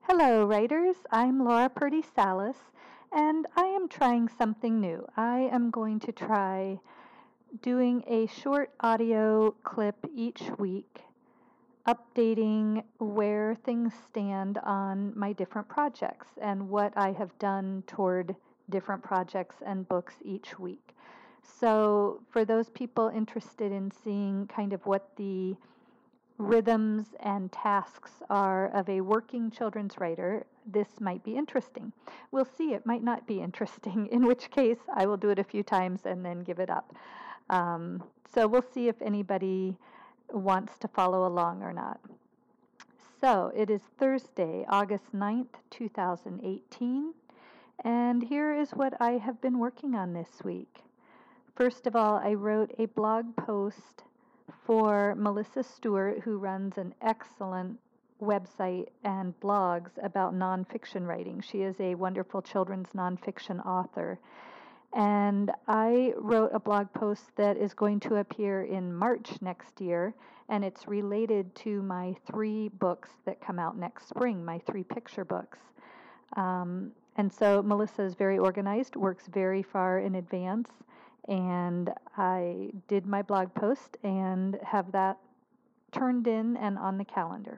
Hello, writers. I'm Laura Purdy Salas, and I am trying something new. I am going to try doing a short audio clip each week, updating where things stand on my different projects and what I have done toward different projects and books each week. So, for those people interested in seeing kind of what the rhythms and tasks are of a working children's writer, this might be interesting. We'll see, it might not be interesting, in which case I will do it a few times and then give it up. So we'll see if anybody wants to follow along or not. So it is Thursday, August 9th, 2018, and here is what I have been working on this week. First of all, I wrote a blog post for Melissa Stewart, who runs an excellent website and blogs about nonfiction writing. She is a wonderful children's nonfiction author. And I wrote a blog post that is going to appear in March next year, and it's related to my 3 books that come out next spring, my 3 picture books. And so Melissa is very organized, works very far in advance, and I did my blog post and have that turned in and on the calendar.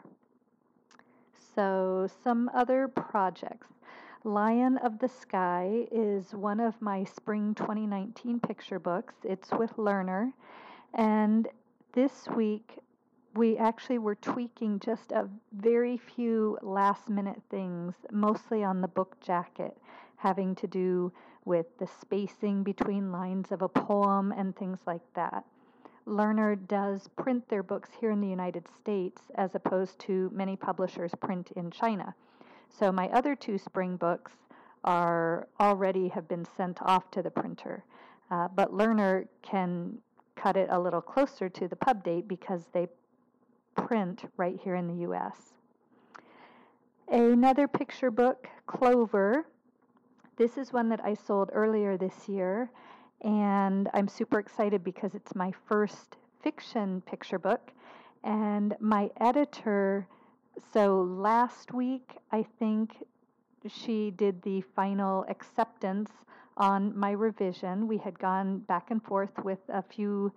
So, some other projects. Lion of the Sky is one of my spring 2019 picture books. It's with Lerner, and this week we actually were tweaking just a very few last minute things, mostly on the book jacket, having to do with the spacing between lines of a poem and things like that. Lerner does print their books here in the United States as opposed to many publishers print in China. So my other 2 spring books are already have been sent off to the printer. But Lerner can cut it a little closer to the pub date because they print right here in the U.S. Another picture book, Clover. This is one that I sold earlier this year, and I'm super excited because it's my first fiction picture book. And my editor, so last week, I think she did the final acceptance on my revision. We had gone back and forth with a few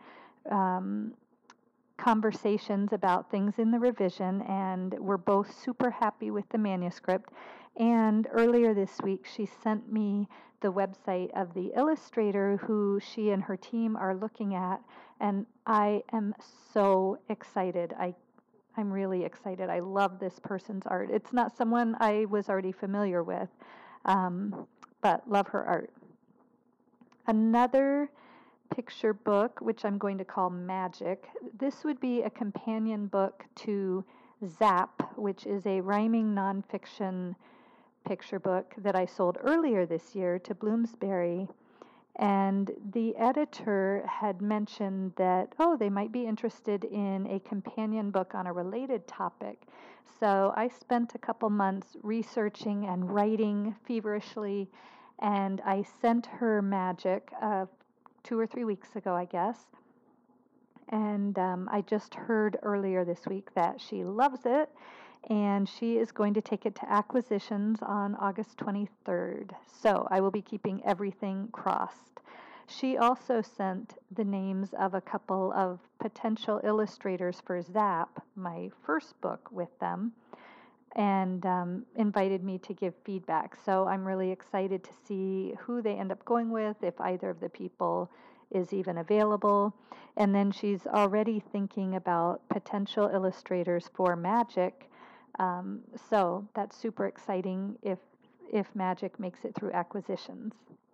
conversations about things in the revision, and we're both super happy with the manuscript. And earlier this week, she sent me the website of the illustrator who she and her team are looking at, and I am so excited. I'm really excited. I love this person's art. It's not someone I was already familiar with, but love her art. Another picture book, which I'm going to call Magic. This would be a companion book to Zap, which is a rhyming nonfiction picture book that I sold earlier this year to Bloomsbury. And the editor had mentioned that, they might be interested in a companion book on a related topic. So I spent a couple months researching and writing feverishly, and I sent her Magic 2 or 3 weeks ago, I guess. And I just heard earlier this week that she loves it, and she is going to take it to acquisitions on August 23rd. So I will be keeping everything crossed. She also sent the names of a couple of potential illustrators for Zap, my first book, with them, and invited me to give feedback. So I'm really excited to see who they end up going with, if either of the people is even available. And then she's already thinking about potential illustrators for Magic. So that's super exciting if Magic makes it through acquisitions.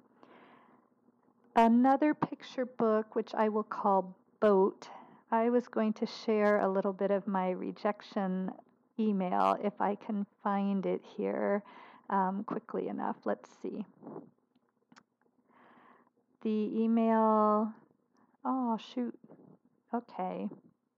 Another picture book, which I will call Boat. I was going to share a little bit of my rejection email if I can find it here quickly enough. Let's see. The email, oh shoot, okay.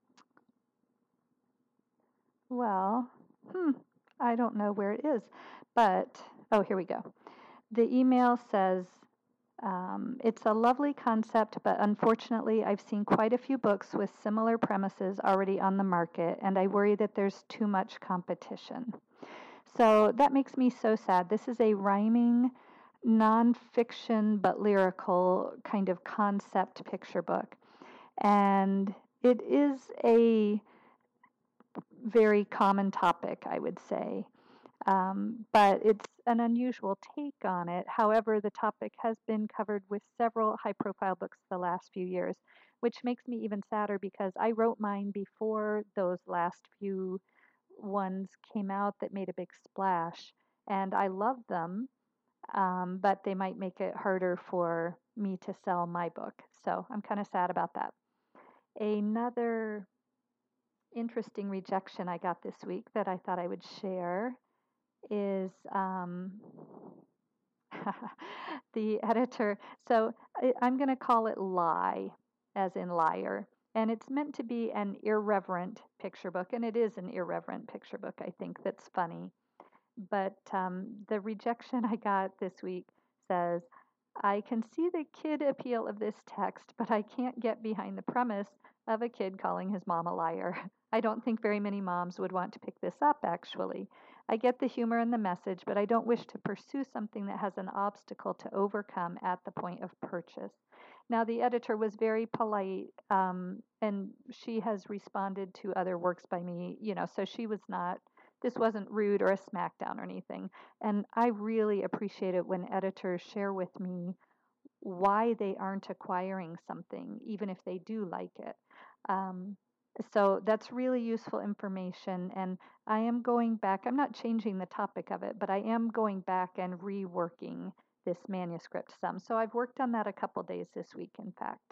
Well, I don't know where it is, but, here we go. The email says, it's a lovely concept, but unfortunately I've seen quite a few books with similar premises already on the market, and I worry that there's too much competition. So that makes me so sad. This is a rhyming, nonfiction, but lyrical kind of concept picture book. And it is a very common topic, I would say. But it's an unusual take on it. However, the topic has been covered with several high profile books the last few years, which makes me even sadder because I wrote mine before those last few ones came out that made a big splash. And I love them, but they might make it harder for me to sell my book. So I'm kind of sad about that. Another interesting rejection I got this week that I thought I would share is the editor. So I'm going to call it Lie, as in liar. And it's meant to be an irreverent picture book, and it is an irreverent picture book, I think, that's funny. But the rejection I got this week says, I can see the kid appeal of this text, but I can't get behind the premise of a kid calling his mom a liar. I don't think very many moms would want to pick this up, actually. I get the humor and the message, but I don't wish to pursue something that has an obstacle to overcome at the point of purchase. Now, the editor was very polite, and she has responded to other works by me, so she was not, this wasn't rude or a smackdown or anything. And I really appreciate it when editors share with me why they aren't acquiring something, even if they do like it. Um, so that's really useful information. And I am going back, I'm not changing the topic of it, but I am going back and reworking this manuscript some. So I've worked on that a couple days this week, in fact.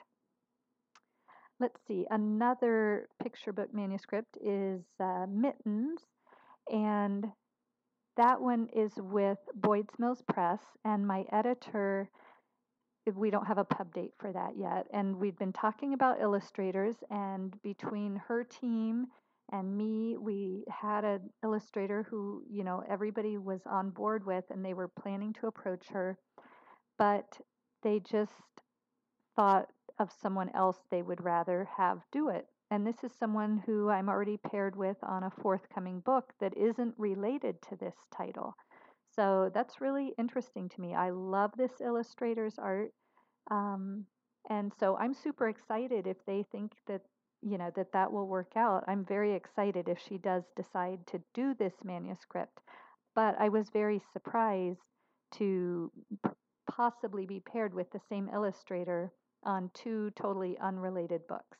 Let's see, another picture book manuscript is Mittens. And that one is with Boyd's Mills Press, and my editor, we don't have a pub date for that yet. And we've been talking about illustrators, and between her team and me, we had an illustrator who, everybody was on board with, and they were planning to approach her, but they just thought of someone else they would rather have do it. And this is someone who I'm already paired with on a forthcoming book that isn't related to this title. So that's really interesting to me. I love this illustrator's art. Um, and so I'm super excited if they think that, that will work out. I'm very excited if she does decide to do this manuscript. But I was very surprised to possibly be paired with the same illustrator on two totally unrelated books.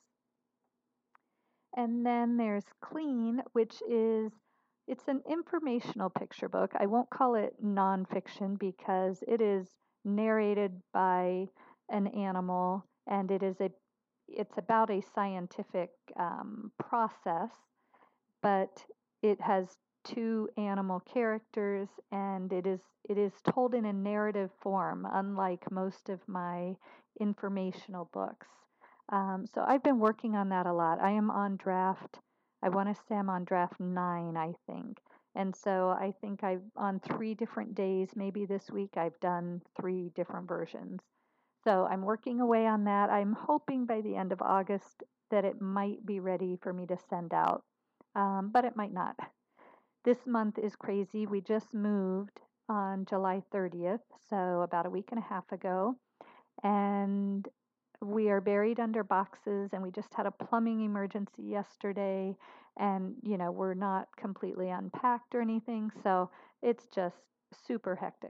And then there's Clean, which is it's an informational picture book. I won't call it nonfiction because it is narrated by an animal, and it's about a scientific process, but it has two animal characters, and it is told in a narrative form, unlike most of my informational books. So I've been working on that a lot. I am on draft. I want to say I'm on draft 9, I think. And so I think I've on 3 different days, maybe this week, I've done 3 different versions. So I'm working away on that. I'm hoping by the end of August that it might be ready for me to send out, but it might not. This month is crazy. We just moved on July 30th, so about a week and a half ago, and we are buried under boxes, and we just had a plumbing emergency yesterday, and we're not completely unpacked or anything, so it's just super hectic.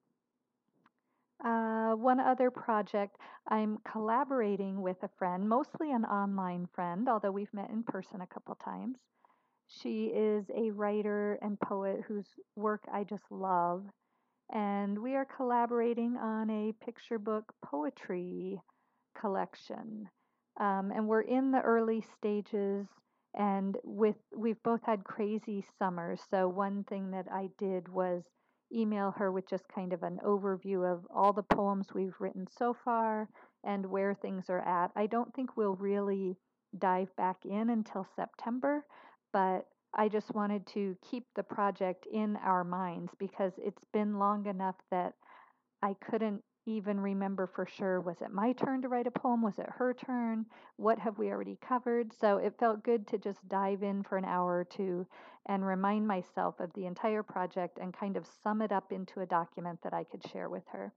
One other project, I'm collaborating with a friend, mostly an online friend, although we've met in person a couple times. She is a writer and poet whose work I just love. And we are collaborating on a picture book poetry collection. And we're in the early stages, and we've both had crazy summers. So one thing that I did was email her with just kind of an overview of all the poems we've written so far and where things are at. I don't think we'll really dive back in until September, but I just wanted to keep the project in our minds because it's been long enough that I couldn't even remember for sure, was it my turn to write a poem? Was it her turn? What have we already covered? So it felt good to just dive in for an hour or two and remind myself of the entire project and kind of sum it up into a document that I could share with her.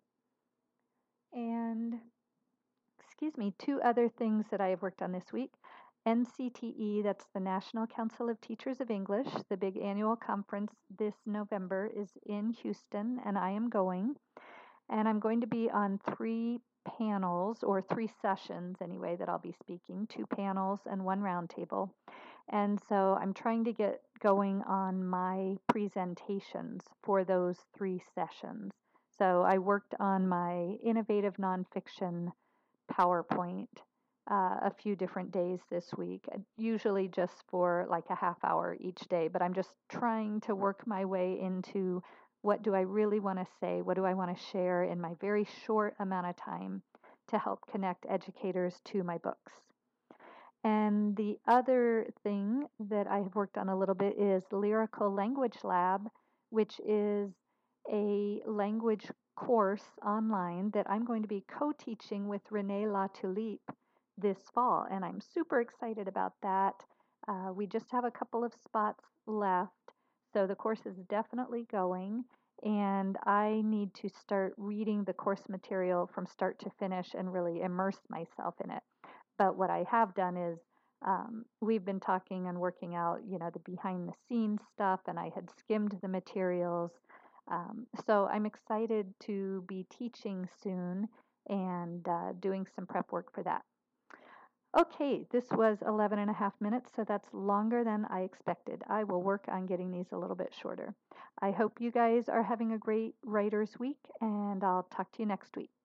And excuse me, two other things that I have worked on this week. NCTE, that's the National Council of Teachers of English, the big annual conference this November is in Houston, and I am going. And I'm going to be on three panels, or three sessions anyway, that I'll be speaking, two panels and one roundtable. And so I'm trying to get going on my presentations for those three sessions. So I worked on my innovative nonfiction PowerPoint a few different days this week, usually just for like a half hour each day. But I'm just trying to work my way into what do I really want to say? What do I want to share in my very short amount of time to help connect educators to my books? And the other thing that I have worked on a little bit is Lyrical Language Lab, which is a language course online that I'm going to be co-teaching with Renee Latulippe this fall. And I'm super excited about that. We just have a couple of spots left. So the course is definitely going. And I need to start reading the course material from start to finish and really immerse myself in it. But what I have done is we've been talking and working out, the behind the scenes stuff, and I had skimmed the materials. So I'm excited to be teaching soon and doing some prep work for that. Okay, this was 11 and a half minutes, so that's longer than I expected. I will work on getting these a little bit shorter. I hope you guys are having a great Writers Week, and I'll talk to you next week.